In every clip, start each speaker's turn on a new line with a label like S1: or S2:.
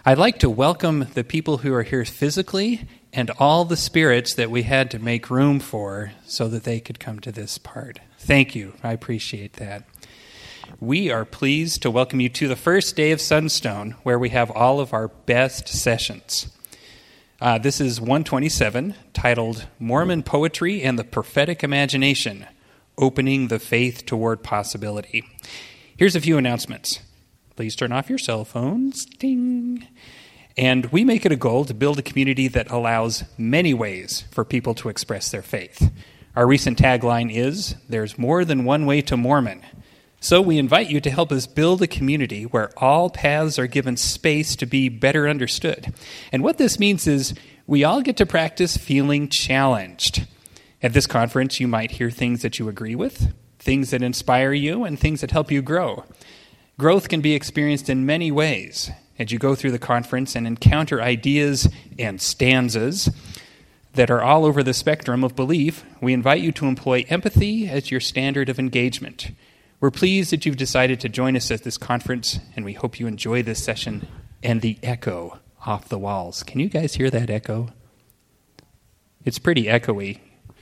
S1: I'd like to welcome the people who are here physically and all the spirits that we had to make room for so that they could come to this part. Thank you. I appreciate that. We are pleased to welcome you to the first day of Sunstone, where we have all of our best sessions. This is 127, titled Mormon Poetry and the Prophetic Imagination, Opening the Faith Toward Possibility. Here's a few announcements. Please turn off your cell phones. Ding. And we make it a goal to build a community that allows many ways for people to express their faith. Our recent tagline is, "There's more than one way to Mormon." So we invite you to help us build a community where all paths are given space to be better understood. And what this means is we all get to practice feeling challenged. At this conference, you might hear things that you agree with, things that inspire you, and things that help you grow. Growth can be experienced in many ways. As you go through the conference and encounter ideas and stanzas that are all over the spectrum of belief, we invite you to employ empathy as your standard of engagement. We're pleased that you've decided to join us at this conference, and we hope you enjoy this session and the echo off the walls. Can you guys hear that echo? It's pretty echoey.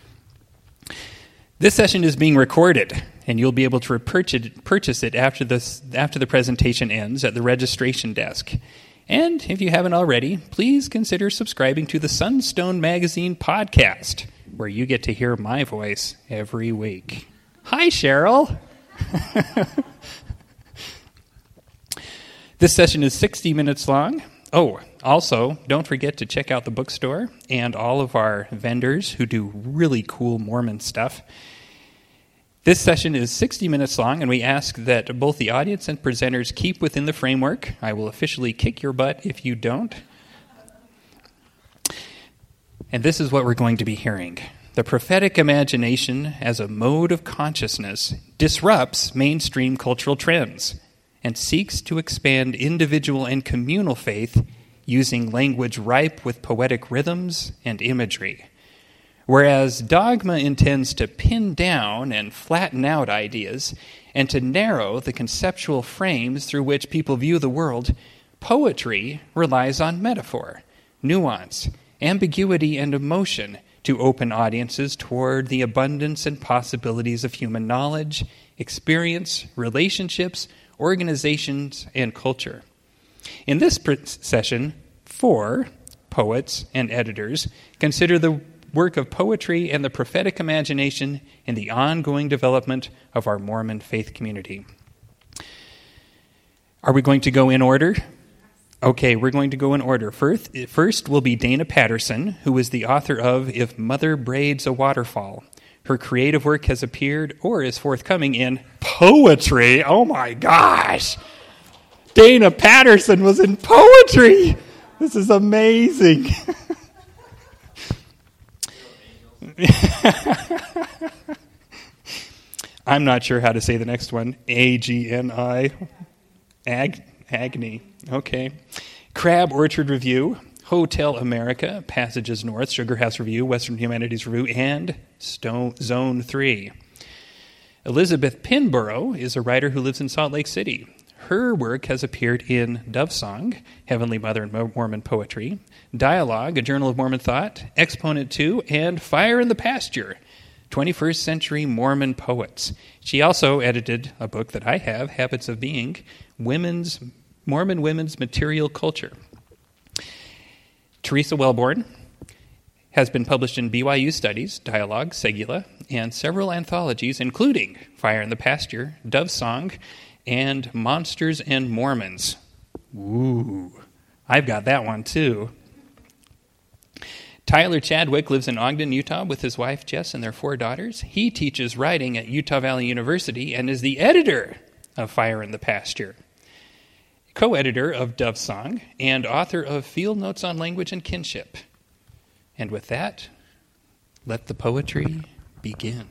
S1: This session is being recorded, and you'll be able to purchase it after the presentation ends at the registration desk. And if you haven't already, please consider subscribing to the Sunstone Magazine podcast, where you get to hear my voice every week. Hi, Cheryl. This session is 60 minutes long. Oh, also, don't forget to check out the bookstore and all of our vendors who do really cool Mormon stuff. This session is 60 minutes long, and we ask that both the audience and presenters keep within the framework. I will officially kick your butt if you don't. And this is what we're going to be hearing. The prophetic imagination as a mode of consciousness disrupts mainstream cultural trends and seeks to expand individual and communal faith using language ripe with poetic rhythms and imagery. Whereas dogma intends to pin down and flatten out ideas and to narrow the conceptual frames through which people view the world, poetry relies on metaphor, nuance, ambiguity, and emotion to open audiences toward the abundance and possibilities of human knowledge, experience, relationships, organizations, and culture. In this session, 4 poets and editors consider the work of poetry and the prophetic imagination in the ongoing development of our Mormon faith community. Are we going to go in order? Okay, we're going to go in order. First will be Dana Patterson, who is the author of If Mother Braids a Waterfall. Her creative work has appeared or is forthcoming in poetry. Oh my gosh! Dana Patterson was in poetry! This is amazing. I'm not sure how to say the next one. Agni. Agni. Okay. Crab Orchard Review, Hotel America, Passages North, Sugar House Review, Western Humanities Review, and Zone 3. Elizabeth Pinborough is a writer who lives in Salt Lake City. Her work has appeared in Dove Song, Heavenly Mother and Mormon Poetry, Dialogue, A Journal of Mormon Thought, Exponent 2, and Fire in the Pasture, 21st Century Mormon Poets. She also edited a book that I have, Habits of Being, Mormon Women's Material Culture. Teresa Wellborn has been published in BYU Studies, Dialogue, Segula, and several anthologies, including Fire in the Pasture, Dove Song, and Monsters and Mormons. Ooh, I've got that one too. Tyler Chadwick lives in Ogden, Utah with his wife Jess and their 4 daughters. He teaches writing at Utah Valley University and is the editor of Fire in the Pasture, co-editor of Dove Song, and author of Field Notes on Language and Kinship. And with that, let the poetry begin.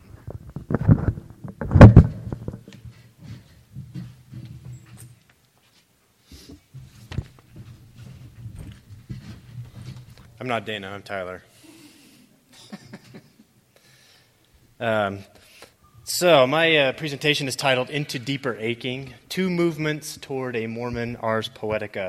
S2: I'm not Dana, I'm Tyler. So my presentation is titled Into Deeper Aching, 2 Movements Toward a Mormon Ars Poetica.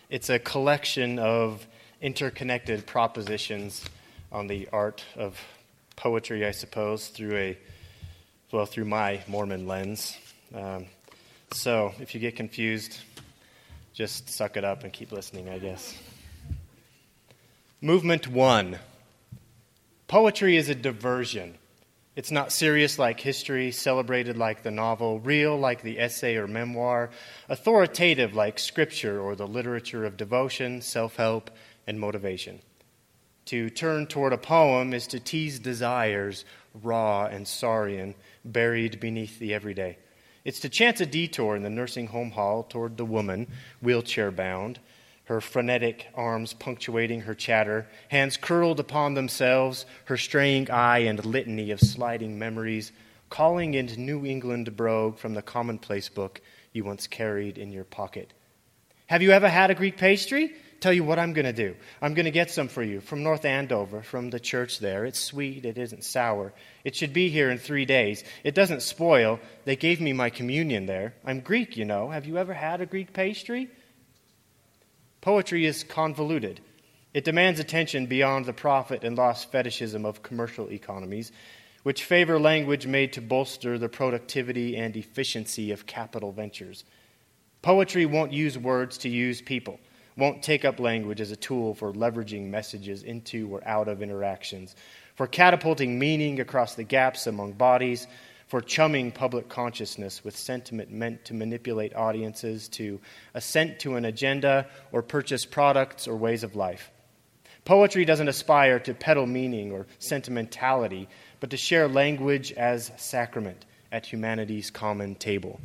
S2: It's a collection of interconnected propositions on the art of poetry, I suppose, through my Mormon lens. So if you get confused, just suck it up and keep listening, I guess. Movement 1. Poetry is a diversion. It's not serious like history, celebrated like the novel, real like the essay or memoir, authoritative like scripture or the literature of devotion, self-help, and motivation. To turn toward a poem is to tease desires, raw and saurian, buried beneath the everyday. It's to chance a detour in the nursing home hall toward the woman, wheelchair-bound, her frenetic arms punctuating her chatter, hands curled upon themselves, her straying eye and litany of sliding memories, calling into New England brogue from the commonplace book you once carried in your pocket. Have you ever had a Greek pastry? Tell you what I'm going to do. I'm going to get some for you from North Andover, from the church there. It's sweet. It isn't sour. It should be here in 3 days. It doesn't spoil. They gave me my communion there. I'm Greek, you know. Have you ever had a Greek pastry? Poetry is convoluted. It demands attention beyond the profit and loss fetishism of commercial economies, which favor language made to bolster the productivity and efficiency of capital ventures. Poetry won't use words to use people, won't take up language as a tool for leveraging messages into or out of interactions, for catapulting meaning across the gaps among bodies, for chumming public consciousness with sentiment meant to manipulate audiences to assent to an agenda or purchase products or ways of life. Poetry doesn't aspire to peddle meaning or sentimentality, but to share language as sacrament at humanity's common table.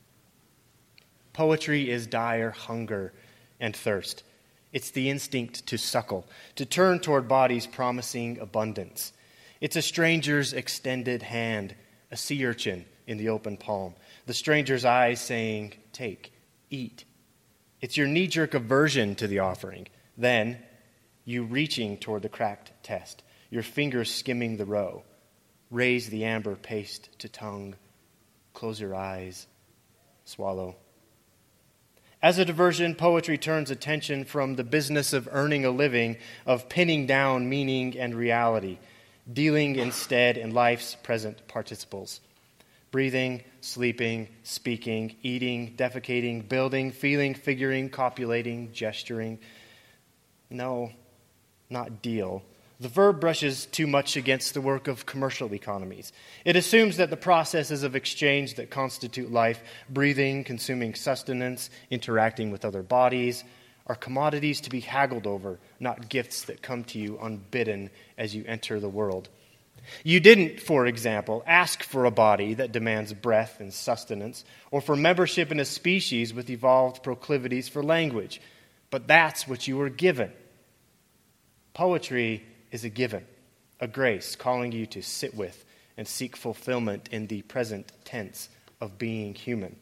S2: Poetry is dire hunger and thirst. It's the instinct to suckle, to turn toward bodies promising abundance. It's a stranger's extended hand, a sea urchin in the open palm, the stranger's eyes saying, take, eat. It's your knee-jerk aversion to the offering. Then, you reaching toward the cracked test, your fingers skimming the row. Raise the amber paste to tongue. Close your eyes. Swallow. As a diversion, poetry turns attention from the business of earning a living, of pinning down meaning and reality, dealing instead in life's present participles. Breathing, sleeping, speaking, eating, defecating, building, feeling, figuring, copulating, gesturing. No, not deal. The verb brushes too much against the work of commercial economies. It assumes that the processes of exchange that constitute life, breathing, consuming sustenance, interacting with other bodies, are commodities to be haggled over, not gifts that come to you unbidden as you enter the world. You didn't, for example, ask for a body that demands breath and sustenance, or for membership in a species with evolved proclivities for language, but that's what you were given. Poetry is a given, a grace calling you to sit with and seek fulfillment in the present tense of being human.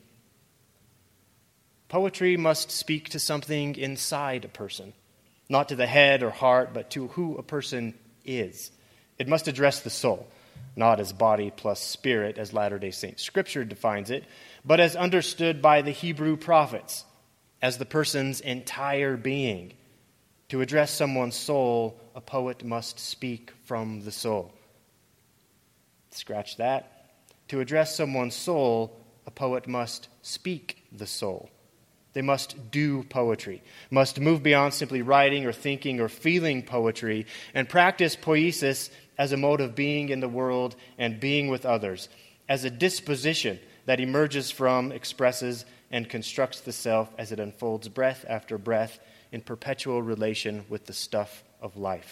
S2: Poetry must speak to something inside a person, not to the head or heart, but to who a person is. It must address the soul, not as body plus spirit as Latter-day Saint Scripture defines it, but as understood by the Hebrew prophets, as the person's entire being. To address someone's soul, a poet must speak from the soul. Scratch that. To address someone's soul, a poet must speak the soul. They must do poetry, must move beyond simply writing or thinking or feeling poetry, and practice poiesis as a mode of being in the world and being with others, as a disposition that emerges from, expresses, and constructs the self as it unfolds breath after breath in perpetual relation with the stuff of life.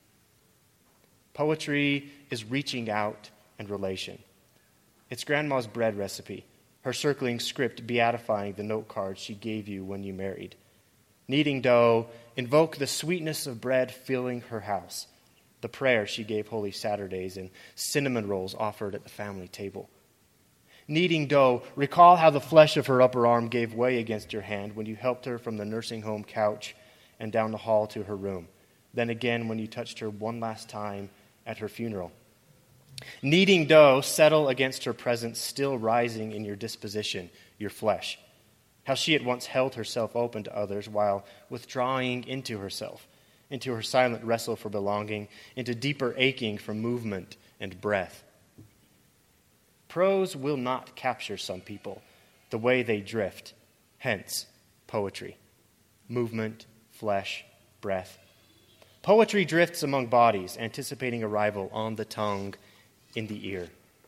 S2: Poetry is reaching out and relation. It's Grandma's bread recipe, her circling script beatifying the note card she gave you when you married. Kneading dough, invoke the sweetness of bread filling her house, the prayer she gave Holy Saturdays, and cinnamon rolls offered at the family table. Kneading dough, recall how the flesh of her upper arm gave way against your hand when you helped her from the nursing home couch and down the hall to her room. Then again when you touched her one last time at her funeral. Kneading dough, settle against her presence still rising in your disposition, your flesh. how she at once held herself open to others while withdrawing into herself, into her silent wrestle for belonging, into deeper aching for movement and breath. Prose will not capture some people the way they drift, hence poetry. Movement, flesh, breath. Poetry drifts among bodies, anticipating arrival on the tongue, in the ear.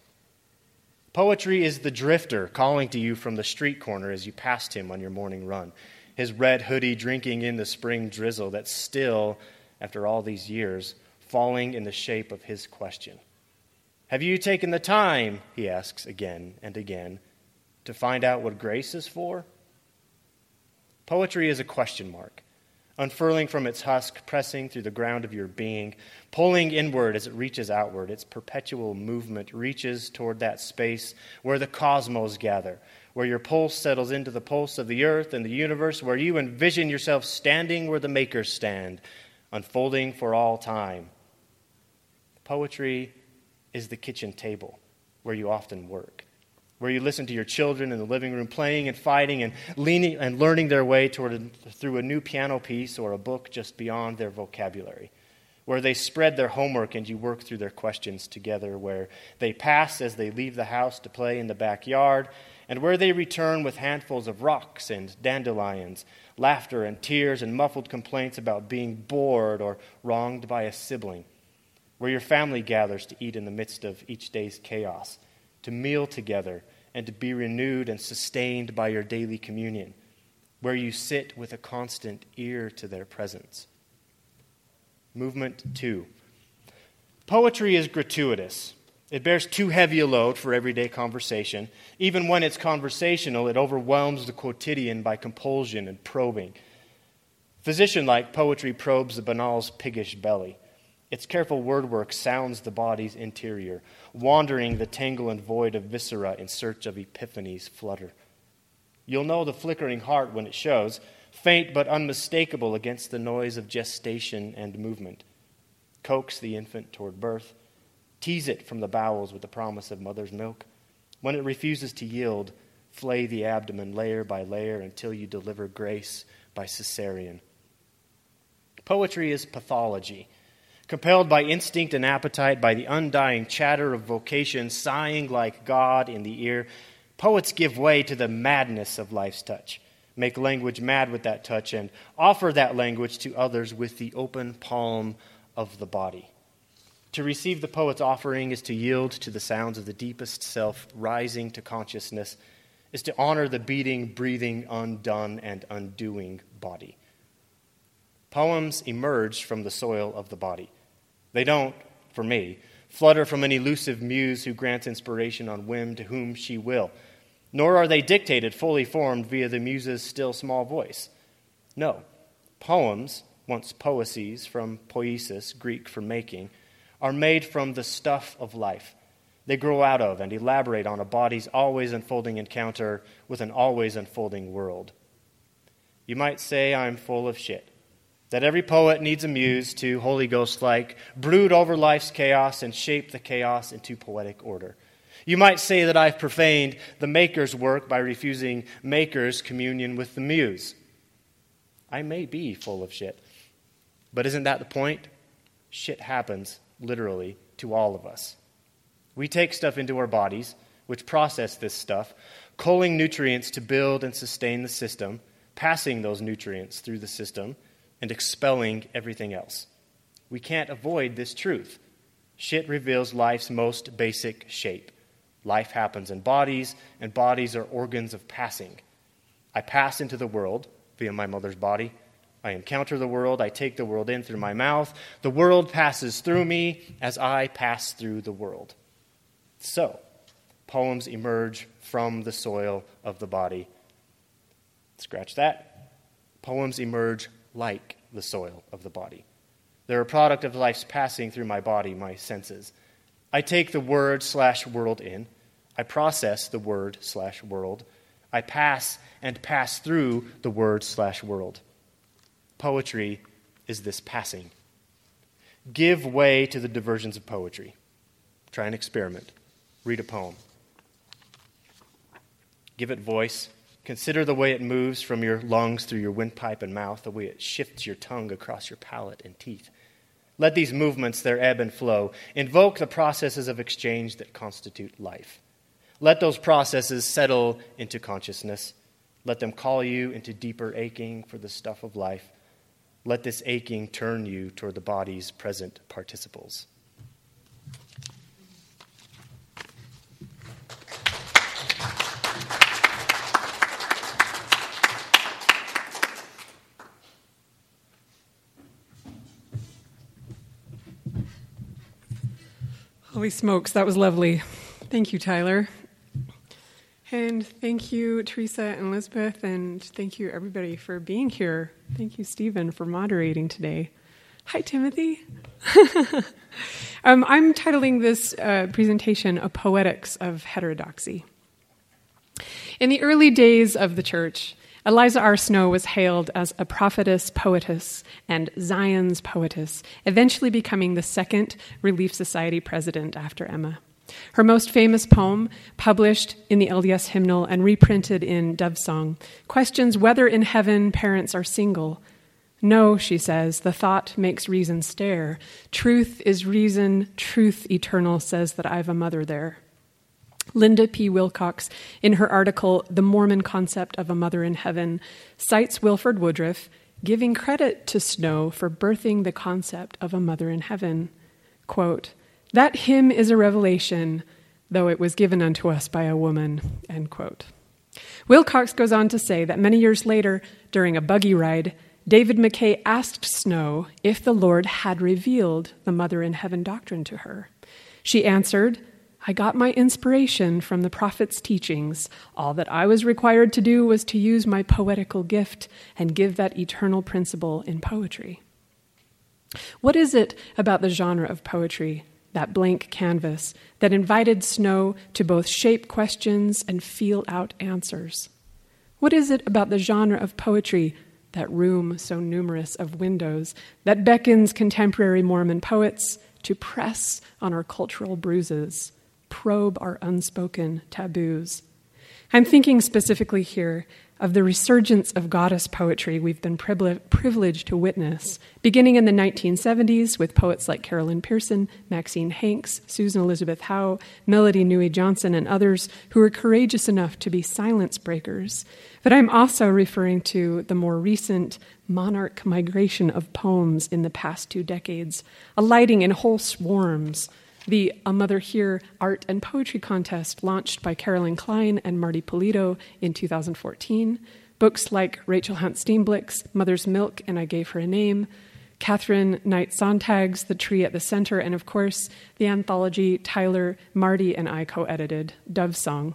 S2: Poetry is the drifter calling to you from the street corner as you passed him on your morning run, his red hoodie drinking in the spring drizzle that's still, after all these years, falling in the shape of his question. Have you taken the time, he asks again and again, to find out what grace is for? Poetry is a question mark, unfurling from its husk, pressing through the ground of your being, pulling inward as it reaches outward. Its perpetual movement reaches toward that space where the cosmos gather, where your pulse settles into the pulse of the earth and the universe, where you envision yourself standing where the makers stand, unfolding for all time. Poetry is the kitchen table where you often work, where you listen to your children in the living room playing and fighting and leaning and learning their way through a new piano piece or a book just beyond their vocabulary, where they spread their homework and you work through their questions together, where they pass as they leave the house to play in the backyard, and where they return with handfuls of rocks and dandelions, laughter and tears and muffled complaints about being bored or wronged by a sibling, where your family gathers to eat in the midst of each day's chaos, to meal together, and to be renewed and sustained by your daily communion, where you sit with a constant ear to their presence. Movement 2. Poetry is gratuitous. It bears too heavy a load for everyday conversation. Even when it's conversational, it overwhelms the quotidian by compulsion and probing. Physician-like, poetry probes the banal's piggish belly. Its careful wordwork sounds the body's interior, wandering the tangle and void of viscera in search of epiphanies flutter. You'll know the flickering heart when it shows, faint but unmistakable against the noise of gestation and movement. Coax the infant toward birth. Tease it from the bowels with the promise of mother's milk. When it refuses to yield, flay the abdomen layer by layer until you deliver grace by cesarean. Poetry is pathology. Compelled by instinct and appetite, by the undying chatter of vocation, sighing like God in the ear, poets give way to the madness of life's touch, make language mad with that touch, and offer that language to others with the open palm of the body. To receive the poet's offering is to yield to the sounds of the deepest self rising to consciousness, is to honor the beating, breathing, undone, and undoing body. Poems emerge from the soil of the body. They don't, for me, flutter from an elusive muse who grants inspiration on whim to whom she will, nor are they dictated, fully formed via the muse's still small voice. No, poems, once poesies from poiesis, Greek for making, are made from the stuff of life. They grow out of and elaborate on a body's always unfolding encounter with an always unfolding world. You might say I'm full of shit. That every poet needs a muse to, Holy Ghost-like, brood over life's chaos and shape the chaos into poetic order. You might say that I've profaned the maker's work by refusing maker's communion with the muse. I may be full of shit, but isn't that the point? Shit happens, literally, to all of us. We take stuff into our bodies, which process this stuff, culling nutrients to build and sustain the system, passing those nutrients through the system, and expelling everything else. We can't avoid this truth. Shit reveals life's most basic shape. Life happens in bodies, and bodies are organs of passing. I pass into the world via my mother's body. I encounter the world. I take the world in through my mouth. The world passes through me as I pass through the world. So, poems emerge from the soil of the body. Scratch that. Poems emerge like the soil of the body. They're a product of life's passing through my body, my senses. I take the word/world in. I process the word/world. I pass and pass through the word/world. Poetry is this passing. Give way to the diversions of poetry. Try an experiment. Read a poem. Give it voice Consider the way it moves from your lungs through your windpipe and mouth, the way it shifts your tongue across your palate and teeth. Let these movements, their ebb and flow, invoke the processes of exchange that constitute life. Let those processes settle into consciousness. Let them call you into deeper aching for the stuff of life. Let this aching turn you toward the body's present participles.
S3: Holy smokes, that was lovely. Thank you, Tyler. And thank you, Teresa and Elizabeth, and thank you, everybody, for being here. Thank you, Stephen, for moderating today. Hi, Timothy. I'm titling this presentation, A Poetics of Heterodoxy. In the early days of the church, Eliza R. Snow was hailed as a prophetess poetess and Zion's poetess, eventually becoming the second Relief Society president after Emma. Her most famous poem, published in the LDS hymnal and reprinted in Dove Song, questions whether in heaven parents are single. No, she says, the thought makes reason stare. Truth is reason, truth eternal says that I've a mother there. Linda P. Wilcox, in her article, The Mormon Concept of a Mother in Heaven, cites Wilford Woodruff, giving credit to Snow for birthing the concept of a mother in heaven. Quote, that hymn is a revelation, though it was given unto us by a woman, end quote. Wilcox goes on to say that many years later, during a buggy ride, David McKay asked Snow if the Lord had revealed the mother in heaven doctrine to her. She answered, I got my inspiration from the prophet's teachings. All that I was required to do was to use my poetical gift and give that eternal principle in poetry. What is it about the genre of poetry, that blank canvas, that invited Snow to both shape questions and feel out answers? What is it about the genre of poetry, that room so numerous of windows, that beckons contemporary Mormon poets to press on our cultural bruises, probe our unspoken taboos? I'm thinking specifically here of the resurgence of goddess poetry we've been privileged to witness, beginning in the 1970s with poets like Carolyn Pearson, Maxine Hanks, Susan Elizabeth Howe, Melody Nui Johnson, and others who were courageous enough to be silence breakers. But I'm also referring to the more recent monarch migration of poems in the past 2 decades, alighting in whole swarms. The A Mother Here Art and Poetry Contest, launched by Carolyn Klein and Marty Polito in 2014. Books like Rachel Hunt Steenblick's Mother's Milk and I Gave Her a Name, Catherine Knight Sontag's The Tree at the Center, and of course, the anthology Tyler, Marty, and I co-edited, Dove Song.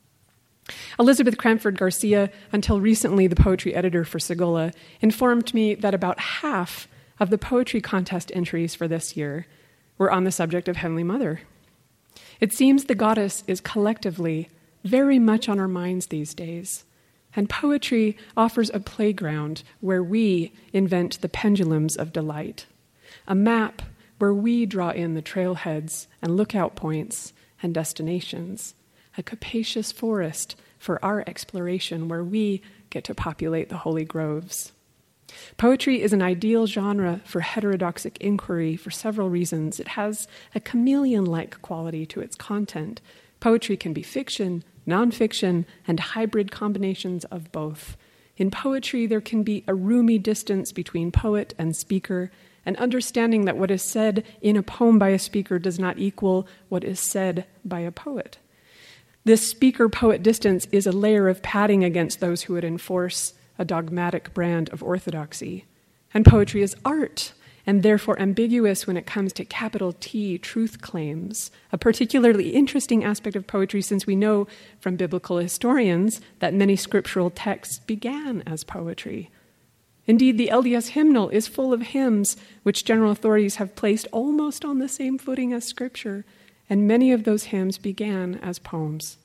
S3: Elizabeth Cranford Garcia, until recently the poetry editor for Segola, informed me that about half of the poetry contest entries for this year were on the subject of Heavenly Mother. It seems the goddess is collectively very much on our minds these days, and poetry offers a playground where we invent the pendulums of delight, a map where we draw in the trailheads and lookout points and destinations, a capacious forest for our exploration where we get to populate the holy groves. Poetry is an ideal genre for heterodoxic inquiry for several reasons. It has a chameleon-like quality to its content. Poetry can be fiction, nonfiction, and hybrid combinations of both. In poetry, there can be a roomy distance between poet and speaker, an understanding that what is said in a poem by a speaker does not equal what is said by a poet. This speaker-poet distance is a layer of padding against those who would enforce a dogmatic brand of orthodoxy. And poetry is art, and therefore ambiguous when it comes to capital T truth claims, a particularly interesting aspect of poetry since we know from biblical historians that many scriptural texts began as poetry. Indeed, the LDS hymnal is full of hymns which general authorities have placed almost on the same footing as Scripture, and many of those hymns began as poems.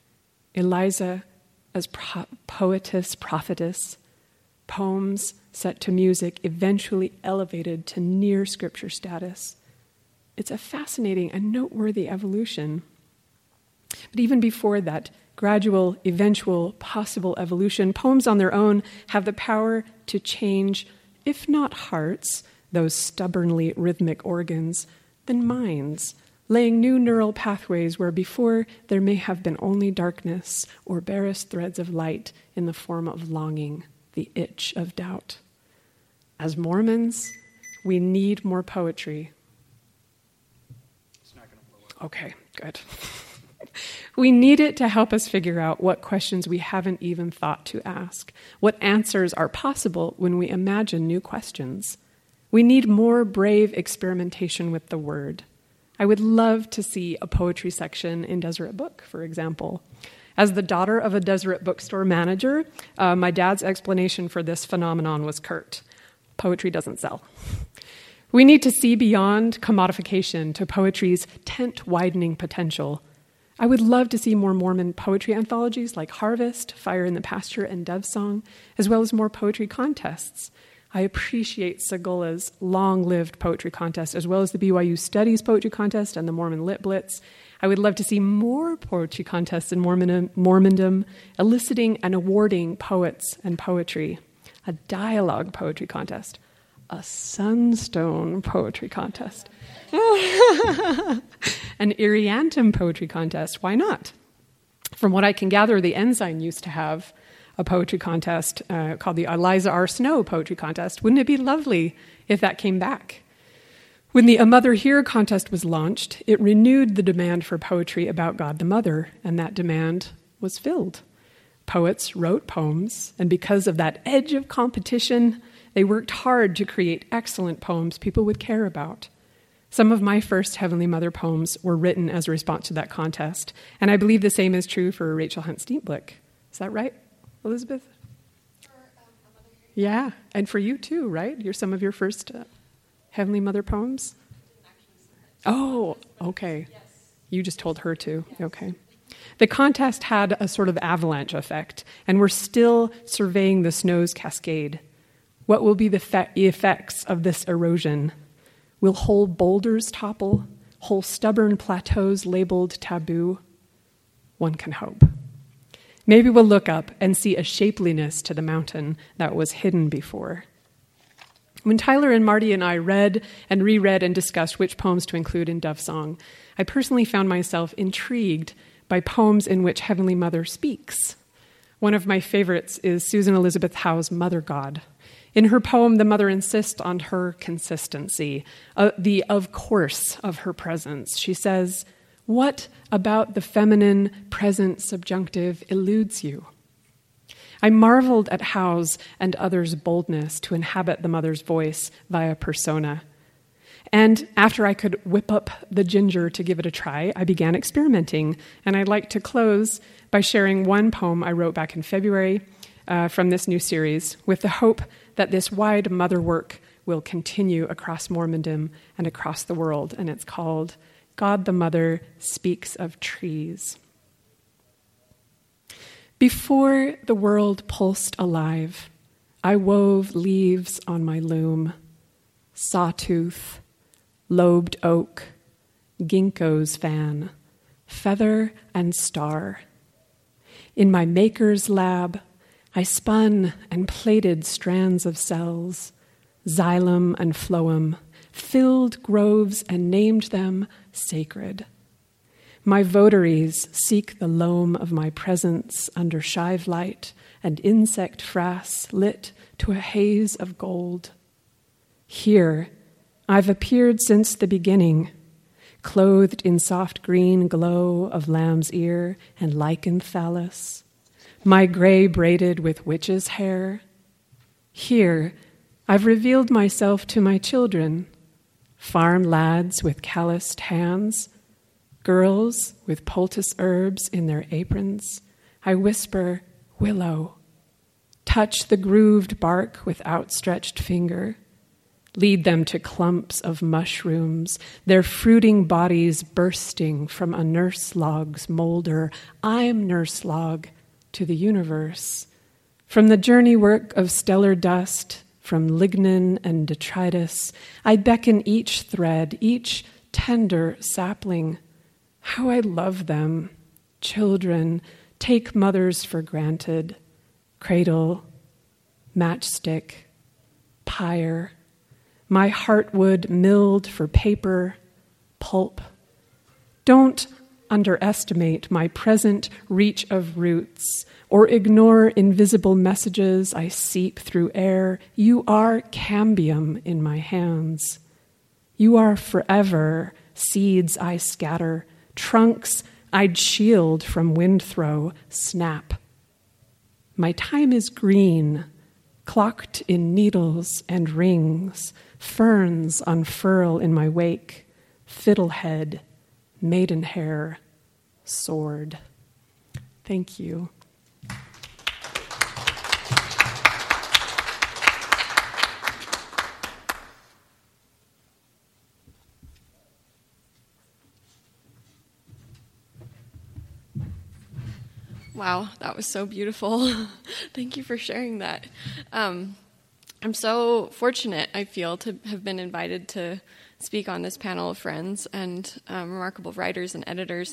S3: Eliza as poetess, prophetess, poems set to music eventually elevated to near Scripture status. It's a fascinating and noteworthy evolution. But even before that gradual, eventual, possible evolution, poems on their own have the power to change, if not hearts, those stubbornly rhythmic organs, then minds, laying new neural pathways where before there may have been only darkness or barest threads of light in the form of longing, the itch of doubt. As Mormons, we need more poetry.
S1: It's not going to blow up.
S3: Okay, good. We need it to help us figure out what questions we haven't even thought to ask, what answers are possible when we imagine new questions. We need more brave experimentation with the word. I would love to see a poetry section in Deseret Book, for example. As the daughter of a Deseret bookstore manager, my dad's explanation for this phenomenon was curt. Poetry doesn't sell. We need to see beyond commodification to poetry's tent-widening potential. I would love to see more Mormon poetry anthologies like Harvest, Fire in the Pasture, and Dove Song, as well as more poetry contests. I appreciate Segula's long-lived poetry contest, as well as the BYU Studies Poetry Contest and the Mormon Lit Blitz. I would love to see more poetry contests in Mormondom, eliciting and awarding poets and poetry. A dialogue poetry contest. A Sunstone poetry contest. An Iriantum poetry contest. Why not? From what I can gather, the Ensign used to have a poetry contest called the Eliza R. Snow Poetry Contest. Wouldn't it be lovely if that came back? When the A Mother Here contest was launched, it renewed the demand for poetry about God the Mother, and that demand was filled. Poets wrote poems, and because of that edge of competition, they worked hard to create excellent poems people would care about. Some of my first Heavenly Mother poems were written as a response to that contest, and I believe the same is true for Rachel Hunt Steenblick. Is that right, Elizabeth? Yeah, and for you too, right? You're some of your first Heavenly Mother poems? Oh, okay. You just told her to. Okay. The contest had a sort of avalanche effect, and we're still surveying the snow's cascade. What will be the effects of this erosion? Will whole boulders topple? Whole stubborn plateaus labeled taboo? One can hope. Maybe we'll look up and see a shapeliness to the mountain that was hidden before. When Tyler and Marty and I read and reread and discussed which poems to include in Dove Song, I personally found myself intrigued by poems in which Heavenly Mother speaks. One of my favorites is Susan Elizabeth Howe's Mother God. In her poem, the mother insists on her consistency, the of course of her presence. She says, "What about the feminine present subjunctive eludes you?" I marveled at Howe's and others' boldness to inhabit the mother's voice via persona. And after I could whip up the ginger to give it a try, I began experimenting. And I'd like to close by sharing one poem I wrote back in February from this new series, with the hope that this wide mother work will continue across Mormondom and across the world. And it's called God the Mother Speaks of Trees. Before the world pulsed alive, I wove leaves on my loom, sawtooth, lobed oak, ginkgo's fan, feather and star. In my maker's lab, I spun and plaited strands of cells, xylem and phloem, filled groves and named them sacred. My votaries seek the loam of my presence under shive light and insect frass lit to a haze of gold. Here, I've appeared since the beginning, clothed in soft green glow of lamb's ear and lichen thallus, my gray braided with witch's hair. Here, I've revealed myself to my children, farm lads with calloused hands, girls with poultice herbs in their aprons. I whisper, willow. Touch the grooved bark with outstretched finger. Lead them to clumps of mushrooms, their fruiting bodies bursting from a nurse log's molder. I'm nurse log to the universe. From the journey work of stellar dust, from lignin and detritus, I beckon each thread, each tender sapling. How I love them, children take mothers for granted, cradle, matchstick, pyre, my heartwood milled for paper, pulp. Don't underestimate my present reach of roots or ignore invisible messages I seep through air. You are cambium in my hands. You are forever seeds I scatter, trunks I'd shield from wind throw, snap. My time is green, clocked in needles and rings, ferns unfurl in my wake, fiddlehead, maidenhair, sword. Thank you.
S4: Wow, that was so beautiful. Thank you for sharing that. I'm so fortunate, I feel, to have been invited to speak on this panel of friends and remarkable writers and editors.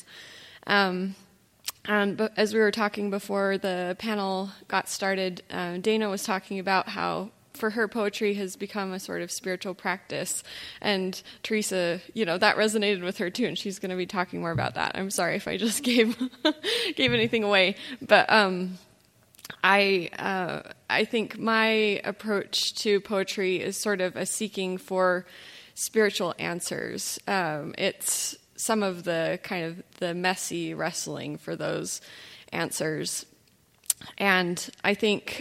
S4: But as we were talking before the panel got started, Dana was talking about how for her, poetry has become a sort of spiritual practice. And Teresa, that resonated with her too, and she's going to be talking more about that. I'm sorry if I just gave anything away. But I think my approach to poetry is sort of a seeking for spiritual answers. It's some of the kind of the messy wrestling for those answers. And I think...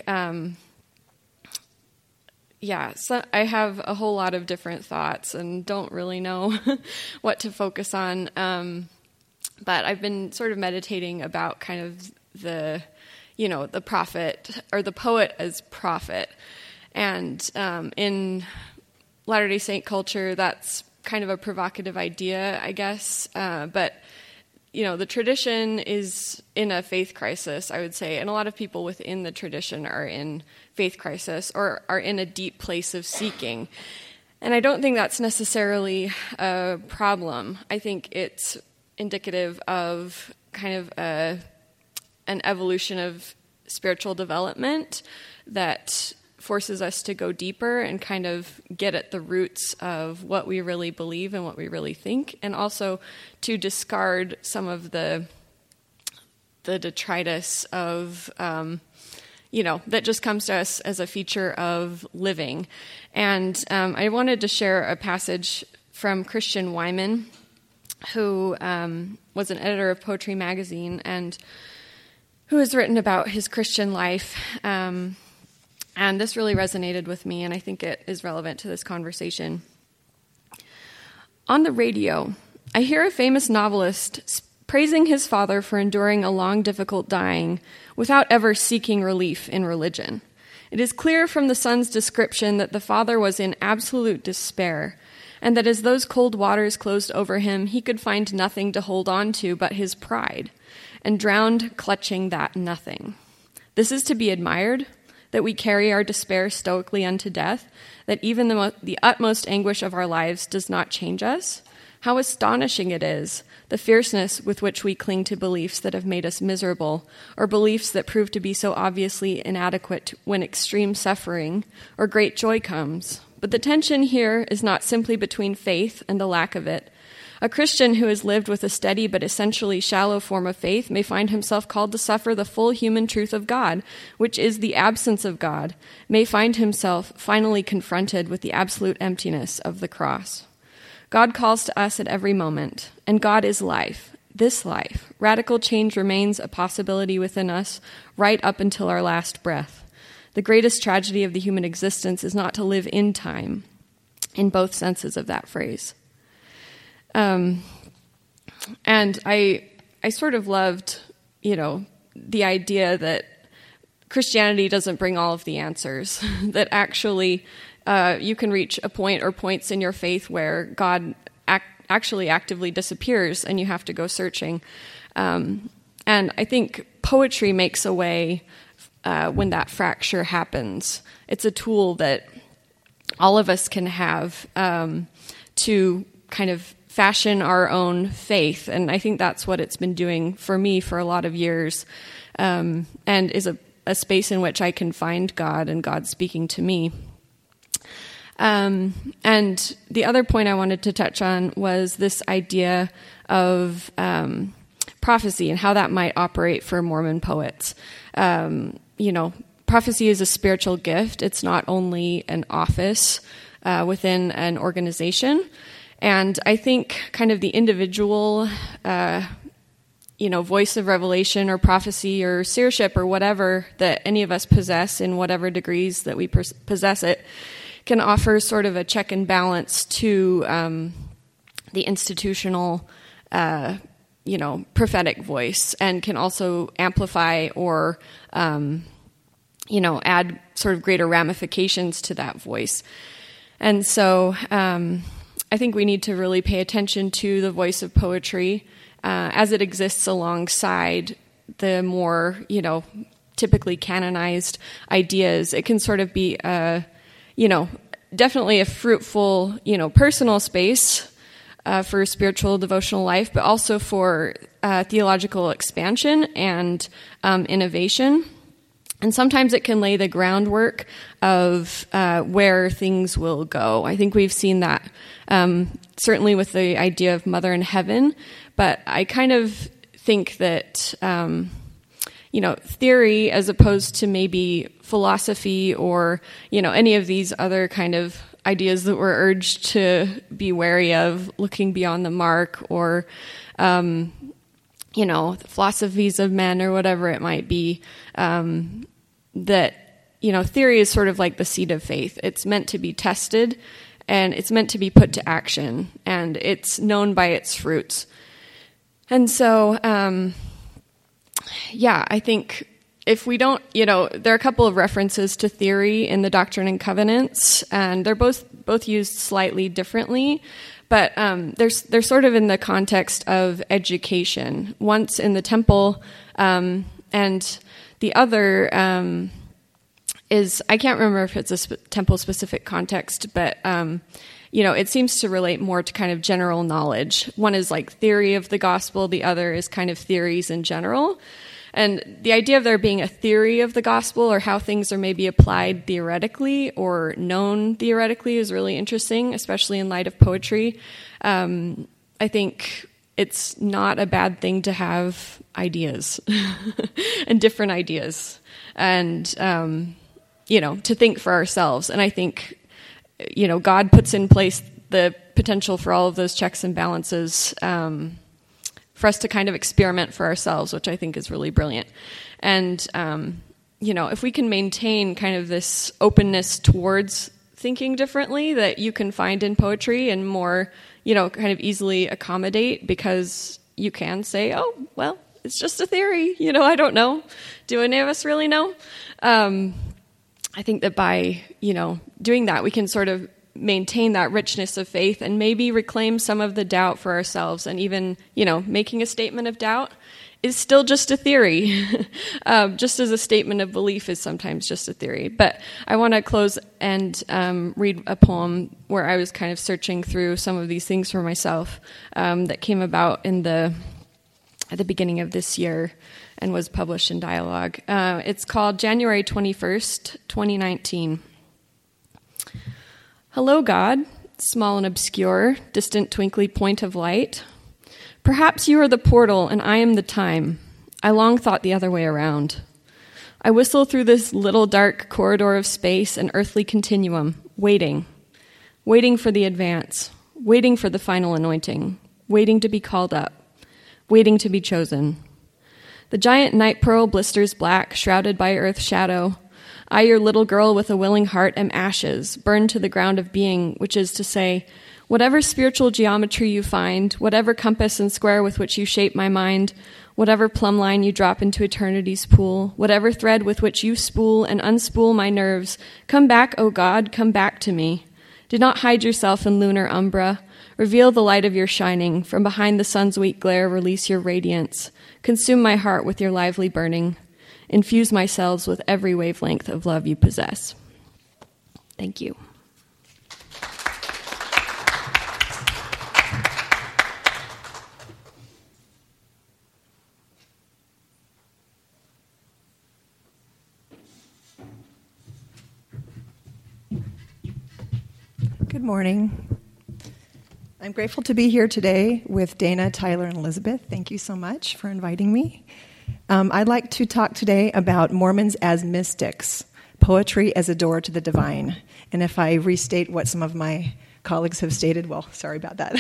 S4: so I have a whole lot of different thoughts and don't really know what to focus on. But I've been sort of meditating about kind of the prophet or the poet as prophet. And in Latter-day Saint culture, that's kind of a provocative idea, I guess. But the tradition is in a faith crisis, I would say, and a lot of people within the tradition are in faith crisis or are in a deep place of seeking. And I don't think that's necessarily a problem. I think it's indicative of kind of an evolution of spiritual development that forces us to go deeper and kind of get at the roots of what we really believe and what we really think, and also to discard some of the detritus of, that just comes to us as a feature of living. And I wanted to share a passage from Christian Wyman, who was an editor of Poetry Magazine and who has written about his Christian life. And this really resonated with me, and I think it is relevant to this conversation. On the radio, I hear a famous novelist praising his father for enduring a long, difficult dying without ever seeking relief in religion. It is clear from the son's description that the father was in absolute despair, and that as those cold waters closed over him, he could find nothing to hold on to but his pride, and drowned clutching that nothing. This is to be admired, that we carry our despair stoically unto death, that even the utmost anguish of our lives does not change us. How astonishing it is, the fierceness with which we cling to beliefs that have made us miserable, or beliefs that prove to be so obviously inadequate when extreme suffering or great joy comes. But the tension here is not simply between faith and the lack of it. A Christian who has lived with a steady but essentially shallow form of faith may find himself called to suffer the full human truth of God, which is the absence of God, may find himself finally confronted with the absolute emptiness of the cross. God calls to us at every moment, and God is life, this life. Radical change remains a possibility within us right up until our last breath. The greatest tragedy of the human existence is not to live in time, in both senses of that phrase. And I sort of loved, the idea that Christianity doesn't bring all of the answers, that actually you can reach a point or points in your faith where God actually actively disappears and you have to go searching. And I think poetry makes a way when that fracture happens. It's a tool that all of us can have to kind of fashion our own faith. And I think that's what it's been doing for me for a lot of years, and is a space in which I can find God and God speaking to me. And the other point I wanted to touch on was this idea of prophecy and how that might operate for Mormon poets. Prophecy is a spiritual gift. It's not only an office within an organization. And I think kind of the individual, voice of revelation or prophecy or seership or whatever that any of us possess in whatever degrees that we possess it can offer sort of a check and balance to the institutional, prophetic voice, and can also amplify or, add sort of greater ramifications to that voice. And so I think we need to really pay attention to the voice of poetry as it exists alongside the more, typically canonized ideas. It can sort of be definitely a fruitful, personal space for spiritual devotional life, but also for theological expansion and innovation. And sometimes it can lay the groundwork of where things will go. I think we've seen that certainly with the idea of Mother in Heaven, but I kind of think that theory, as opposed to maybe philosophy or, any of these other kind of ideas that we're urged to be wary of, looking beyond the mark, or, the philosophies of men or whatever it might be, that, theory is sort of like the seed of faith. It's meant to be tested, and it's meant to be put to action, and it's known by its fruits. And so, I think if we don't, there are a couple of references to theory in the Doctrine and Covenants, and they're both used slightly differently, but they're sort of in the context of education. Once in the temple, and the other is, I can't remember if it's a temple-specific context, but it seems to relate more to kind of general knowledge. One is like theory of the gospel, the other is kind of theories in general. And the idea of there being a theory of the gospel, or how things are maybe applied theoretically or known theoretically, is really interesting, especially in light of poetry. I think it's not a bad thing to have ideas and different ideas, and, to think for ourselves. And I think, God puts in place the potential for all of those checks and balances, for us to kind of experiment for ourselves, which I think is really brilliant. And, if we can maintain kind of this openness towards thinking differently that you can find in poetry, and more, kind of easily accommodate, because you can say, oh, well, it's just a theory, I don't know. Do any of us really know? I think that by, doing that, we can sort of maintain that richness of faith and maybe reclaim some of the doubt for ourselves. And even, making a statement of doubt is still just a theory, just as a statement of belief is sometimes just a theory. But I want to close and read a poem where I was kind of searching through some of these things for myself, that came about at the beginning of this year and was published in Dialogue. It's called January 21st, 2019. Hello, God, small and obscure, distant twinkly point of light. Perhaps you are the portal and I am the time. I long thought the other way around. I whistle through this little dark corridor of space and earthly continuum, waiting for the advance, waiting for the final anointing, waiting to be called up, waiting to be chosen. The giant night pearl blisters black, shrouded by earth's shadow. I, your little girl with a willing heart, am ashes, burned to the ground of being, which is to say, whatever spiritual geometry you find, whatever compass and square with which you shape my mind, whatever plumb line you drop into eternity's pool, whatever thread with which you spool and unspool my nerves, come back, O God, come back to me. Do not hide yourself in lunar umbra. Reveal the light of your shining. From behind the sun's weak glare, release your radiance. Consume my heart with your lively burning. Infuse my cells with every wavelength of love you possess. Thank you.
S5: morning. I'm grateful to be here today with Dana, Tyler, and Elizabeth. Thank you so much for inviting me. I'd like to talk today about Mormons as mystics, poetry as a door to the divine. And if I restate what some of my colleagues have stated, well, sorry about that.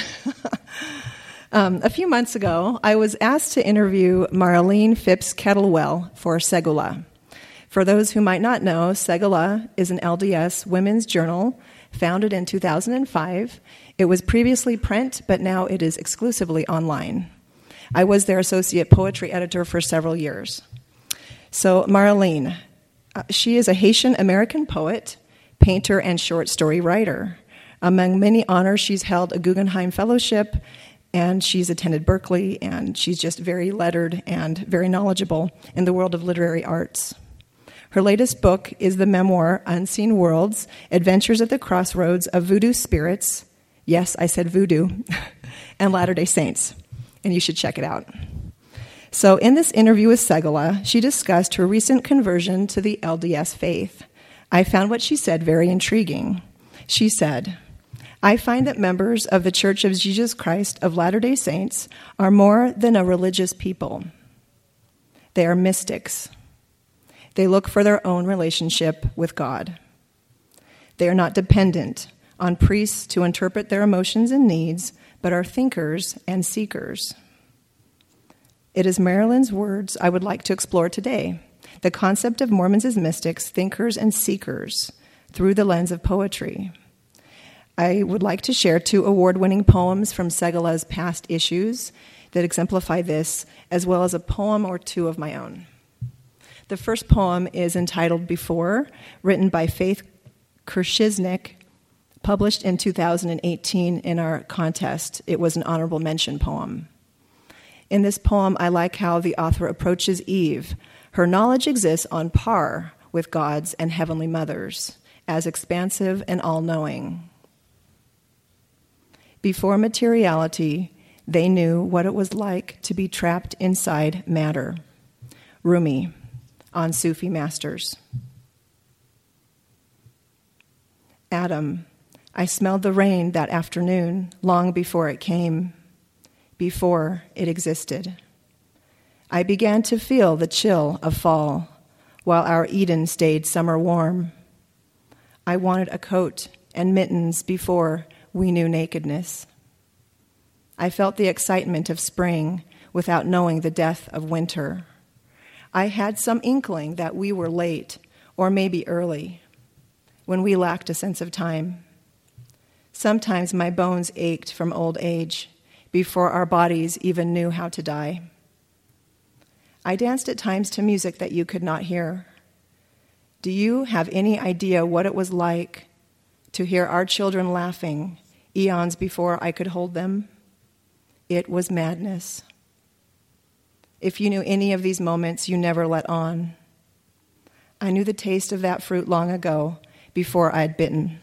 S5: A few months ago, I was asked to interview Marlene Phipps Kettlewell for Segula. For those who might not know, Segula is an LDS women's journal founded in 2005. It was previously print, but now it is exclusively online. I was their associate poetry editor for several years. So Marlene, she is a Haitian-American poet, painter, and short story writer. Among many honors, she's held a Guggenheim Fellowship, and she's attended Berkeley, and she's just very lettered and very knowledgeable in the world of literary arts. Her latest book is the memoir Unseen Worlds, Adventures at the Crossroads of Voodoo Spirits, yes, I said voodoo, and Latter-day Saints, and you should check it out. So in this interview with Segula, she discussed her recent conversion to the LDS faith. I found what she said very intriguing. She said, "I find that members of the Church of Jesus Christ of Latter-day Saints are more than a religious people. They are mystics. They look for their own relationship with God. They are not dependent on priests to interpret their emotions and needs, but are thinkers and seekers." It is Marilyn's words I would like to explore today, the concept of Mormons as mystics, thinkers, and seekers through the lens of poetry. I would like to share 2 award-winning poems from Segula's past issues that exemplify this, as well as a poem or 2 of my own. The first poem is entitled Before, written by Faith Kirschiznik, published in 2018 in our contest. It was an honorable mention poem. In this poem, I like how the author approaches Eve. Her knowledge exists on par with God's and Heavenly Mother's, as expansive and all-knowing. Before materiality, they knew what it was like to be trapped inside matter. Rumi, on Sufi Masters. Adam, I smelled the rain that afternoon, long before it came, before it existed. I began to feel the chill of fall, while our Eden stayed summer warm. I wanted a coat and mittens before we knew nakedness. I felt the excitement of spring without knowing the death of winter. I had some inkling that we were late, or maybe early, when we lacked a sense of time. Sometimes my bones ached from old age, before our bodies even knew how to die. I danced at times to music that you could not hear. Do you have any idea what it was like to hear our children laughing eons before I could hold them? It was madness. If you knew any of these moments, you never let on. I knew the taste of that fruit long ago, before I'd bitten.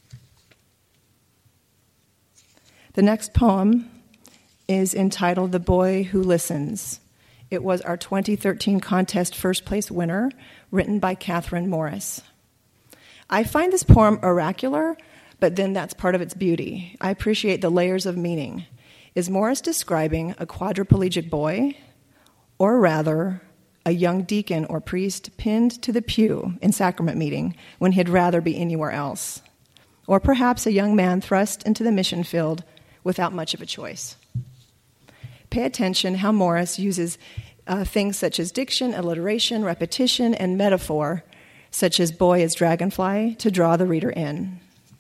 S5: The next poem is entitled The Boy Who Listens. It was our 2013 contest first place winner, written by Catherine Morris. I find this poem oracular, but then that's part of its beauty. I appreciate the layers of meaning. Is Morris describing a quadriplegic boy, or rather, a young deacon or priest pinned to the pew in sacrament meeting when he'd rather be anywhere else? Or perhaps a young man thrust into the mission field without much of a choice? Pay attention how Morris uses things such as diction, alliteration, repetition, and metaphor, such as boy as dragonfly, to draw the reader in.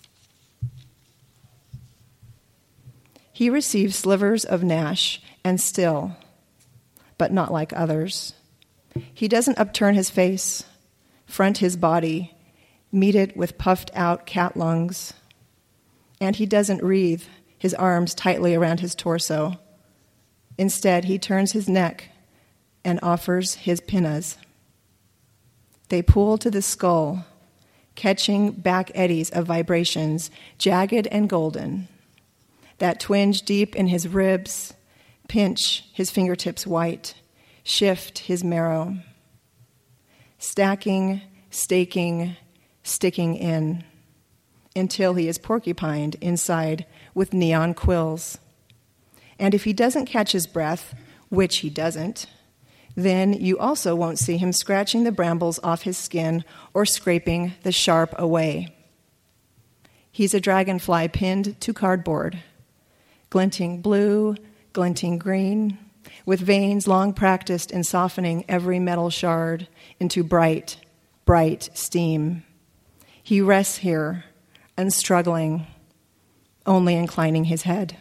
S5: He receives slivers of gnash and still, but not like others. He doesn't upturn his face, front his body, meet it with puffed out cat lungs. And he doesn't wreathe his arms tightly around his torso. Instead, he turns his neck and offers his pinnas. They pool to the skull, catching back eddies of vibrations, jagged and golden, that twinge deep in his ribs, pinch his fingertips white, shift his marrow. Stacking, staking, sticking in. until he is porcupined inside with neon quills. And if he doesn't catch his breath, which he doesn't, then you also won't see him scratching the brambles off his skin or scraping the sharp away. He's a dragonfly pinned to cardboard, glinting blue, glinting green, with veins long practiced in softening every metal shard into bright, bright steam. He rests here, unstruggling, only inclining his head.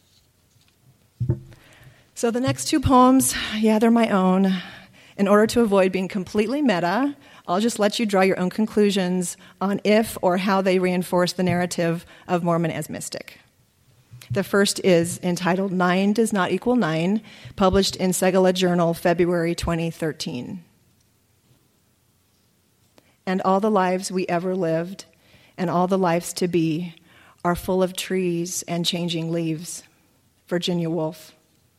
S5: So the next two poems, they're my own. In order to avoid being completely meta, I'll just let you draw your own conclusions on if or how they reinforce the narrative of Mormon as mystic. The first is entitled 9 Does Not Equal 9, published in Segala Journal, February 2013. And all the lives we ever lived, and all the lives to be, are full of trees and changing leaves. Virginia Woolf.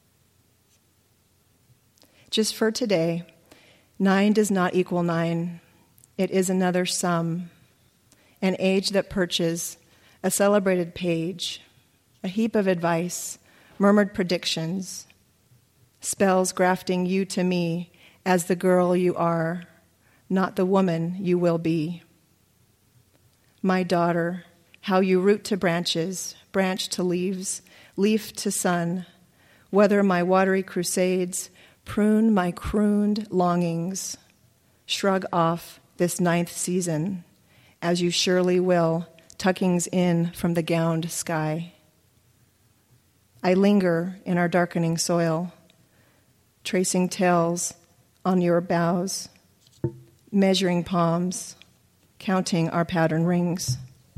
S5: Just for today, 9 does not equal 9. It is another sum, an age that perches, a celebrated page, a heap of advice, murmured predictions, spells grafting you to me as the girl you are, not the woman you will be. My daughter, how you root to branches, branch to leaves, leaf to sun, whether my watery crusades prune my crooned longings, shrug off this 9th season, as you surely will, tuckings in from the gowned sky. I linger in our darkening soil, tracing tails on your boughs, measuring palms, counting our pattern rings.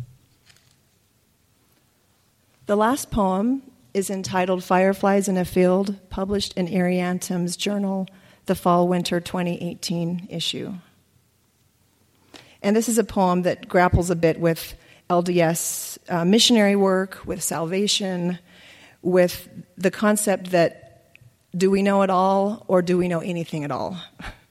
S5: The last poem is entitled Fireflies in a Field, published in Iriantum's journal, the Fall-Winter 2018 issue. And this is a poem that grapples a bit with LDS missionary work, with salvation, with the concept that do we know it all or do we know anything at all?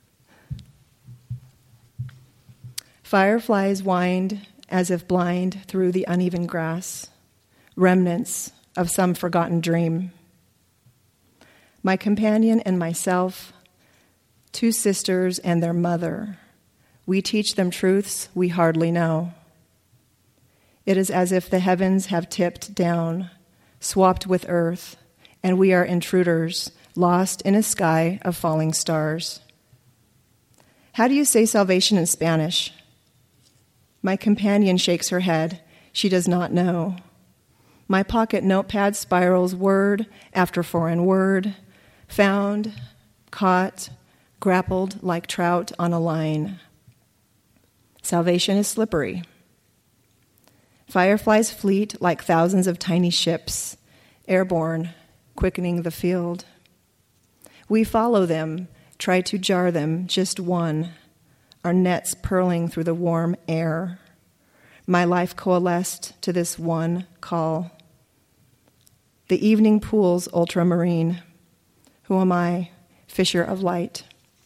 S5: Fireflies wind as if blind through the uneven grass, remnants of some forgotten dream. My companion and myself, 2 sisters and their mother, we teach them truths we hardly know. It is as if the heavens have tipped down, swapped with earth, and we are intruders, lost in a sky of falling stars. How do you say salvation in Spanish? My companion shakes her head. She does not know. My pocket notepad spirals word after foreign word, found, caught, grappled like trout on a line. Salvation is slippery. Fireflies fleet like thousands of tiny ships, airborne, quickening the field. We follow them, try to jar them, just one, our nets purling through the warm air. My life coalesced to this one call. The evening pools ultramarine. Who am I? Fisher of light.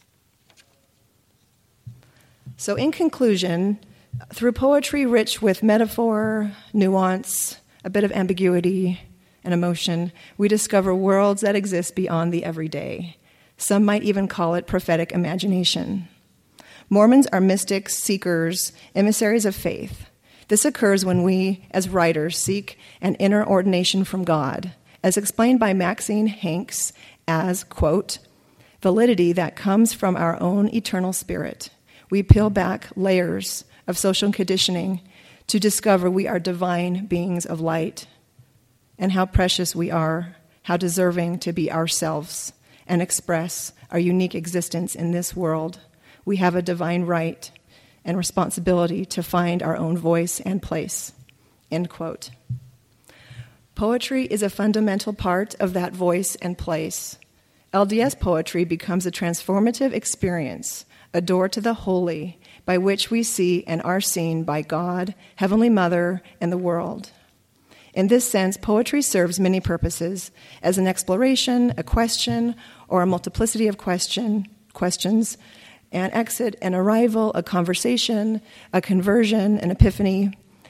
S5: So in conclusion, through poetry rich with metaphor, nuance, a bit of ambiguity and emotion, we discover worlds that exist beyond the everyday. Some might even call it prophetic imagination. Mormons are mystics, seekers, emissaries of faith. This occurs when we, as writers, seek an inner ordination from God, as explained by Maxine Hanks as, quote, validity that comes from our own eternal spirit. We peel back layers of social conditioning to discover we are divine beings of light, and how precious we are, how deserving to be ourselves and express our unique existence in this world. We have a divine right and responsibility to find our own voice and place, end quote. Poetry is a fundamental part of that voice and place. LDS poetry becomes a transformative experience, a door to the holy, by which we see and are seen by God, Heavenly Mother, and the world. In this sense, poetry serves many purposes, as an exploration, a question, or a multiplicity of questions, an exit, an arrival, a conversation, a conversion, an epiphany,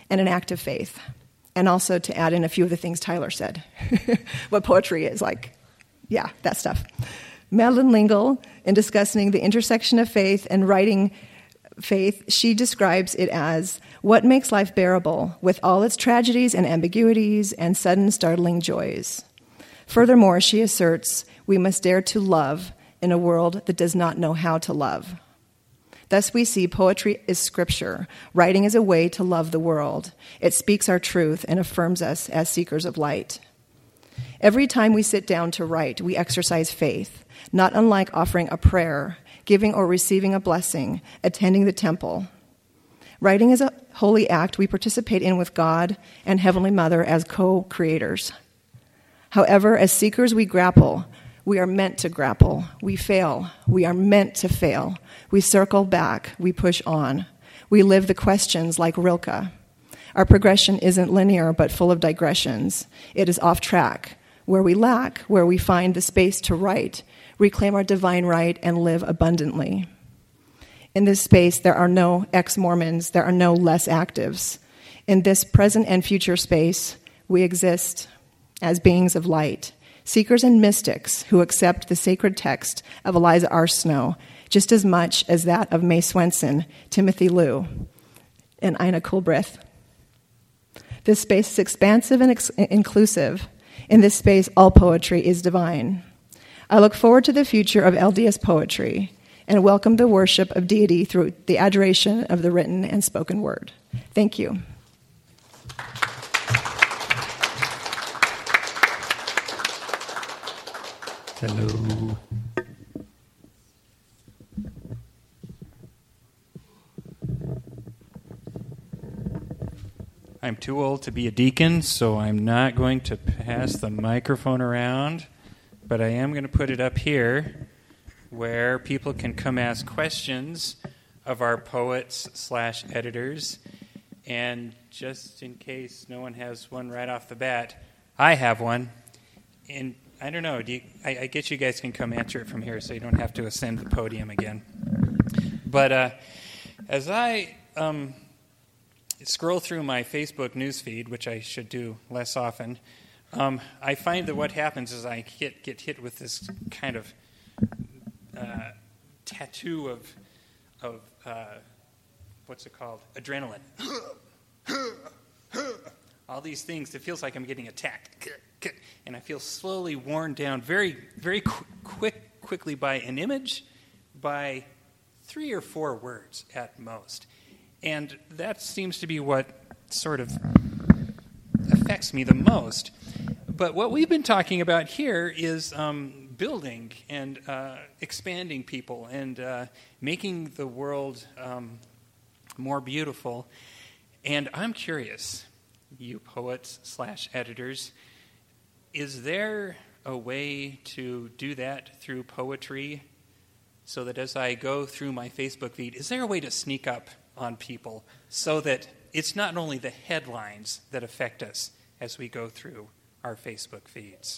S5: and an act of faith. And also to add in a few of the things Tyler said, what poetry is like. Yeah, that stuff. Madeline L'Engle, in discussing the intersection of faith and writing faith, she describes it as what makes life bearable with all its tragedies and ambiguities and sudden startling joys. Furthermore, she asserts we must dare to love in a world that does not know how to love. Thus we see poetry is scripture. Writing is a way to love the world. It speaks our truth and affirms us as seekers of light. Every time we sit down to write, we exercise faith, not unlike offering a prayer, giving or receiving a blessing, attending the temple. Writing is a holy act we participate in with God and Heavenly Mother as co-creators. However, as seekers we grapple. We are meant to grapple. We fail. We are meant to fail. We circle back. We push on. We live the questions like Rilke. Our progression isn't linear but full of digressions. It is off track. Where we lack, where we find the space to write, reclaim our divine right, and live abundantly. In this space, there are no ex-Mormons. There are no less actives. In this present and future space, we exist as beings of light, seekers and mystics who accept the sacred text of Eliza R. Snow just as much as that of Mae Swenson, Timothy Liu, and Ina Coolbrith. This space is expansive and inclusive. In this space, all poetry is divine. I look forward to the future of LDS poetry and welcome the worship of deity through the adoration of the written and spoken word. Thank you.
S1: Hello. I'm too old to be a deacon, so I'm not going to pass the microphone around, but I am going to put it up here where people can come ask questions of our poets/editors. And just in case no one has one right off the bat, I have one. And I don't know, I guess you guys can come answer it from here so you don't have to ascend the podium again. But as I scroll through my Facebook newsfeed, which I should do less often, I find that what happens is I get hit with this kind of tattoo of what's it called? Adrenaline. All these things, it feels like I'm getting attacked. And I feel slowly worn down very, very quickly by an image, by 3 or 4 words at most. And that seems to be what sort of affects me the most. But what we've been talking about here is building and expanding people and making the world more beautiful. And I'm curious, you poets/editors, is there a way to do that through poetry so that as I go through my Facebook feed, is there a way to sneak up on people so that it's not only the headlines that affect us as we go through our Facebook feeds?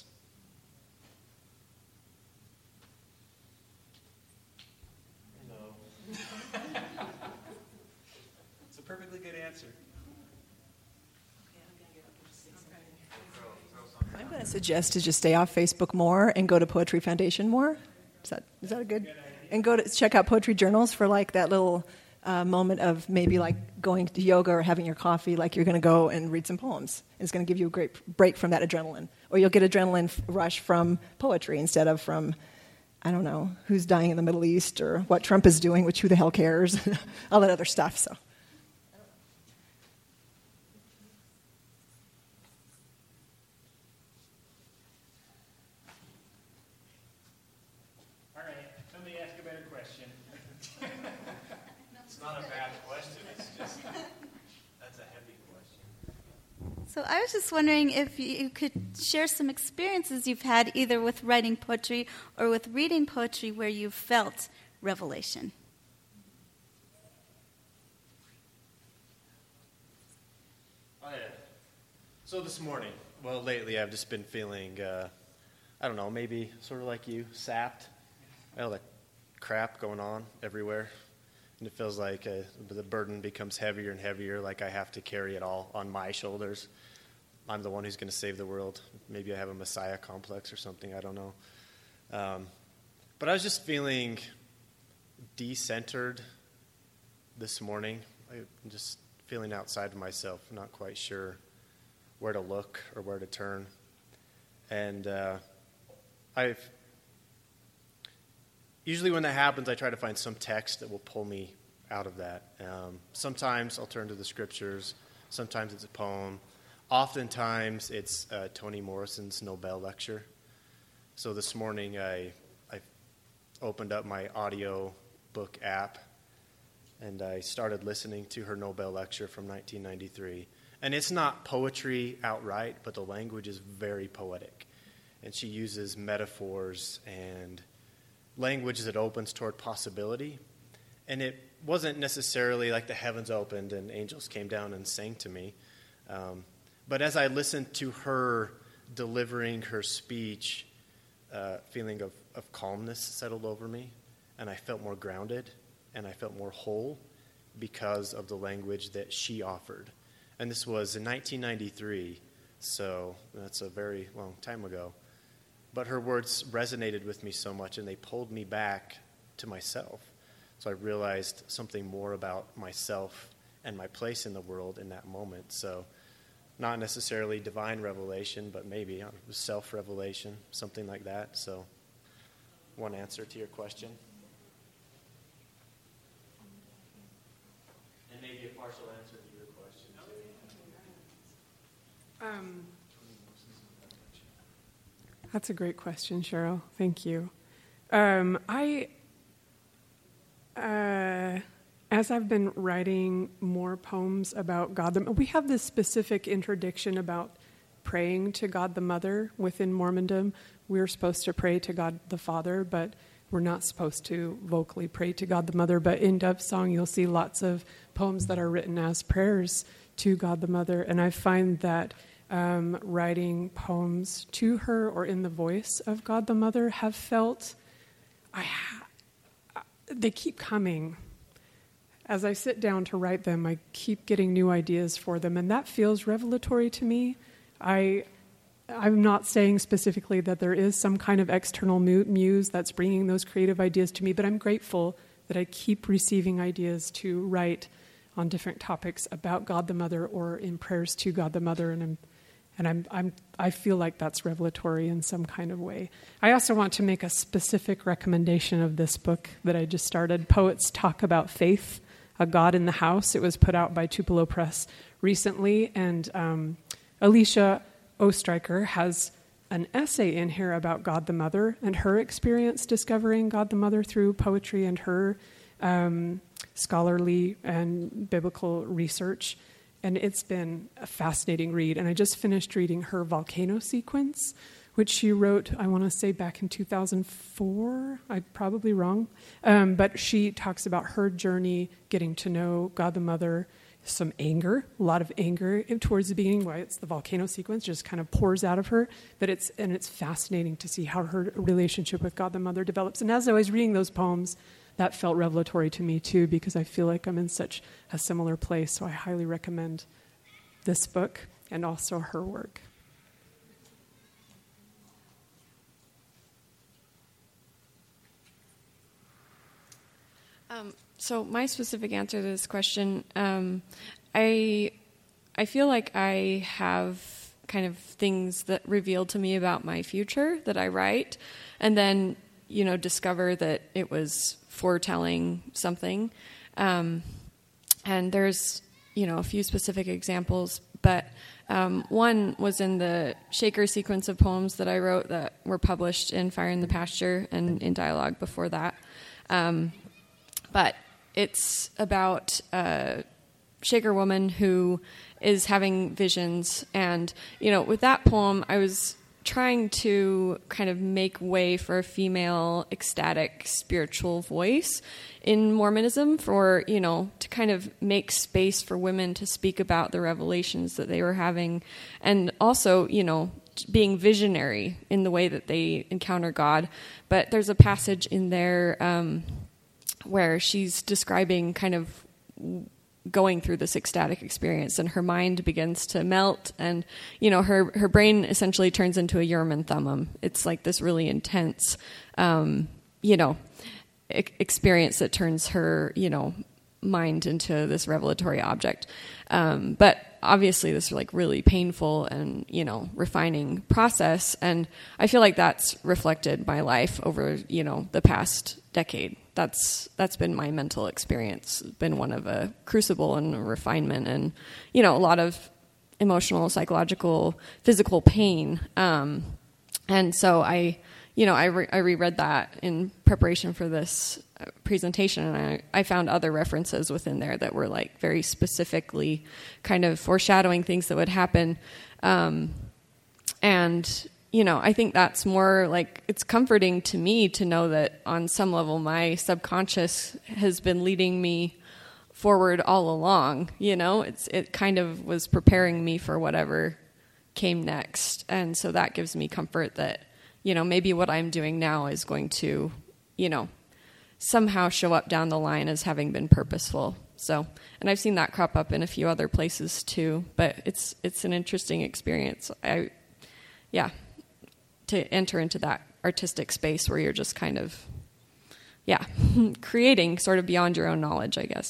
S1: No. It's a perfectly good answer.
S5: I'm going to suggest to just stay off Facebook more and go to Poetry Foundation more. Is that a good? And go to check out Poetry Journals for like that little moment of maybe like going to yoga or having your coffee, like you're going to go and read some poems. It's going to give you a great break from that adrenaline. Or you'll get adrenaline rush from poetry instead of from, I don't know, who's dying in the Middle East or what Trump is doing, which who the hell cares, all that other stuff. So.
S6: So I was just wondering if you could share some experiences you've had either with writing poetry or with reading poetry where you felt revelation.
S2: Oh, yeah. So this morning, well, lately I've just been feeling, I don't know, maybe sort of like you, sapped. All that crap going on everywhere. And it feels like the burden becomes heavier and heavier, like I have to carry it all on my shoulders. I'm the one who's going to save the world. Maybe I have a Messiah complex or something, I don't know. But I was just feeling decentered this morning. I'm just feeling outside of myself, not quite sure where to look or where to turn. And usually when that happens, I try to find some text that will pull me out of that. Sometimes I'll turn to the scriptures. Sometimes it's a poem. Oftentimes it's Toni Morrison's Nobel lecture. So this morning I opened up my audio book app and I started listening to her Nobel lecture from 1993. And it's not poetry outright, but the language is very poetic. And she uses metaphors and language that opens toward possibility. And it wasn't necessarily like the heavens opened and angels came down and sang to me. But as I listened to her delivering her speech, feeling of calmness settled over me, and I felt more grounded, and I felt more whole because of the language that she offered. And this was in 1993, so that's a very long time ago. But her words resonated with me so much, and they pulled me back to myself. So I realized something more about myself and my place in the world in that moment. So not necessarily divine revelation, but maybe self-revelation, something like that. So one answer to your question. And maybe a partial answer to your question, too.
S3: That's a great question, Cheryl. Thank you. As I've been writing more poems about God, we have this specific interdiction about praying to God the Mother within Mormondom. We're supposed to pray to God the Father, but we're not supposed to vocally pray to God the Mother. But in Dove Song, you'll see lots of poems that are written as prayers to God the Mother. And I find that writing poems to her or in the voice of God the Mother have felt, they keep coming. As I sit down to write them, I keep getting new ideas for them, and that feels revelatory to me. I'm not saying specifically that there is some kind of external muse that's bringing those creative ideas to me, but I'm grateful that I keep receiving ideas to write on different topics about God the Mother or in prayers to God the Mother, I feel like that's revelatory in some kind of way. I also want to make a specific recommendation of this book that I just started, Poets Talk About Faith, A God in the House. It was put out by Tupelo Press recently, and Alicia Ostreicher has an essay in here about God the Mother and her experience discovering God the Mother through poetry and her scholarly and biblical research. And it's been a fascinating read. And I just finished reading her Volcano Sequence, which she wrote, I want to say back in 2004. I'm probably wrong. But she talks about her journey getting to know God the Mother, some anger, a lot of anger towards the beginning. Why it's the Volcano Sequence, just kind of pours out of her. But it's fascinating to see how her relationship with God the Mother develops. And as I was reading those poems, that felt revelatory to me too, because I feel like I'm in such a similar place. So I highly recommend this book and also her work.
S4: So my specific answer to this question, I feel like I have kind of things that revealed to me about my future that I write, and then discover that it was foretelling something. And there's, a few specific examples, but one was in the Shaker sequence of poems that I wrote that were published in Fire in the Pasture and in Dialogue before that. But it's about a Shaker woman who is having visions. And, with that poem, I was trying to kind of make way for a female ecstatic spiritual voice in Mormonism for, to kind of make space for women to speak about the revelations that they were having. And also, being visionary in the way that they encounter God. But there's a passage in there where she's describing kind of going through this ecstatic experience, and her mind begins to melt, and her brain essentially turns into a Urim and Thummim. It's like this really intense experience that turns her mind into this revelatory object, but obviously this like really painful and refining process. And I feel like that's reflected my life over the past decade. That's been my mental experience. It's been one of a crucible and a refinement, and a lot of emotional, psychological, physical pain. And so I reread that in preparation for this presentation, and I found other references within there that were like very specifically kind of foreshadowing things that would happen. I think that's more like, it's comforting to me to know that on some level my subconscious has been leading me forward all along. It kind of was preparing me for whatever came next. And so that gives me comfort that, maybe what I'm doing now is going to, somehow show up down the line as having been purposeful. So, and I've seen that crop up in a few other places too, but it's an interesting experience. To enter into that artistic space where you're just kind of, creating sort of beyond your own knowledge, I guess.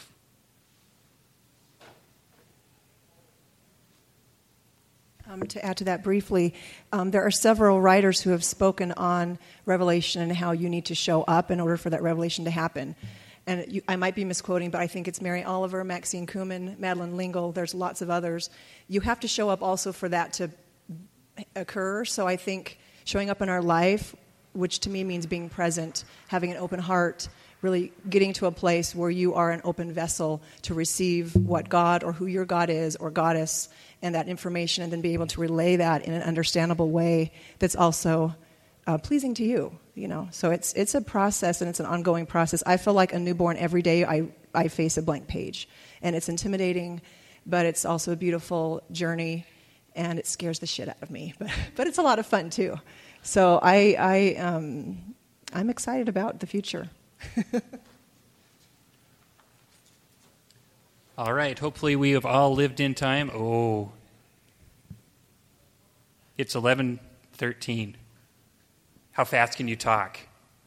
S5: To add to that briefly, there are several writers who have spoken on revelation and how you need to show up in order for that revelation to happen. And I might be misquoting, but I think it's Mary Oliver, Maxine Kuhman, Madeleine L'Engle. There's lots of others. You have to show up also for that to occur. So I think showing up in our life, which to me means being present, having an open heart, really getting to a place where you are an open vessel to receive what God or who your God is or goddess and that information, and then be able to relay that in an understandable way that's also pleasing to you. So it's a process, and it's an ongoing process. I feel like a newborn every day. I face a blank page, and it's intimidating, but it's also a beautiful journey, and it scares the shit out of me. But it's a lot of fun too. So I'm excited about the future.
S1: All right. Hopefully we have all lived in time. Oh, it's 11:13. How fast can you talk?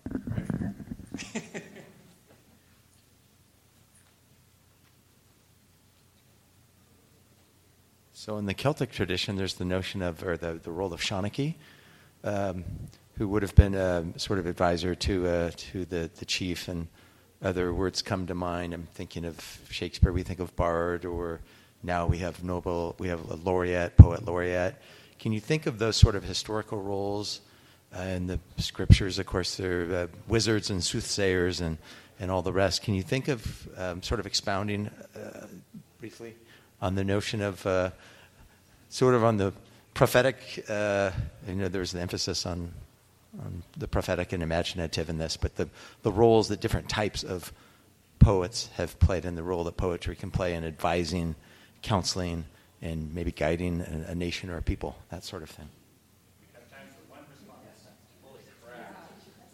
S7: So in the Celtic tradition, there's the notion of, or the role of Seanachie, who would have been a sort of advisor to the chief, and other words come to mind. I'm thinking of Shakespeare. We think of bard, or now we have a laureate, poet laureate. Can you think of those sort of historical roles in the scriptures? Of course, there are wizards and soothsayers and all the rest. Can you think of sort of expounding briefly on the notion of sort of on the prophetic? There's the emphasis on the prophetic and imaginative in this, but the roles that different types of poets have played, and the role that poetry can play in advising, counseling, and maybe guiding a nation or a people, that sort of thing.
S1: We have time for one response. Holy crap.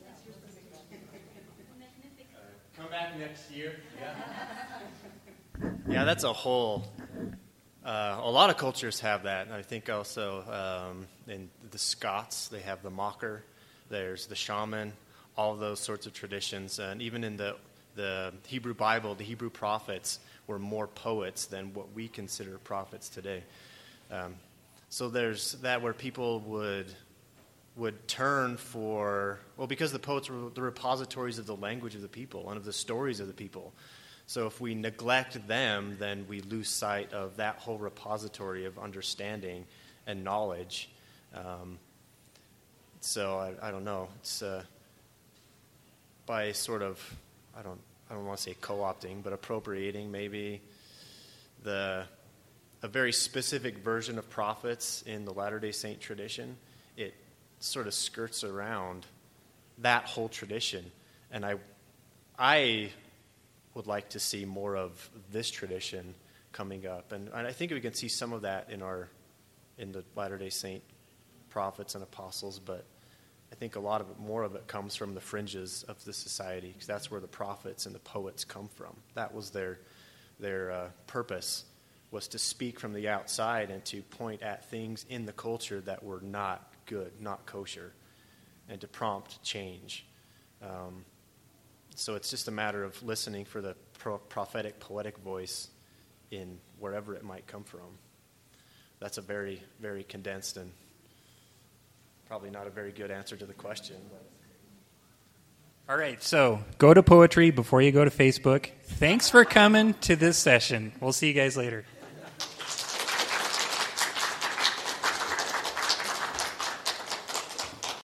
S1: Come back next year.
S2: Yeah, that's a whole... a lot of cultures have that. I think also in the Scots, they have the mocker. There's the shaman, all of those sorts of traditions. And even in the Hebrew Bible, the Hebrew prophets were more poets than what we consider prophets today. So there's that where people would turn for, because the poets were the repositories of the language of the people and of the stories of the people. So if we neglect them, then we lose sight of that whole repository of understanding and knowledge. So I don't know. It's by sort of, I don't want to say co-opting, but appropriating maybe a very specific version of prophets in the Latter-day Saint tradition. It sort of skirts around that whole tradition, and I would like to see more of this tradition coming up, and I think we can see some of that in the Latter-day Saint prophets and apostles, but I think a lot of it, more of it comes from the fringes of the society, because that's where the prophets and the poets come from. That was their purpose, was to speak from the outside and to point at things in the culture that were not good, not kosher, and to prompt change. So it's just a matter of listening for the prophetic, poetic voice in wherever it might come from. That's a very, very condensed and probably not a very good answer to the question. But.
S1: All right, so go to poetry before you go to Facebook. Thanks for coming to this session. We'll see you guys later.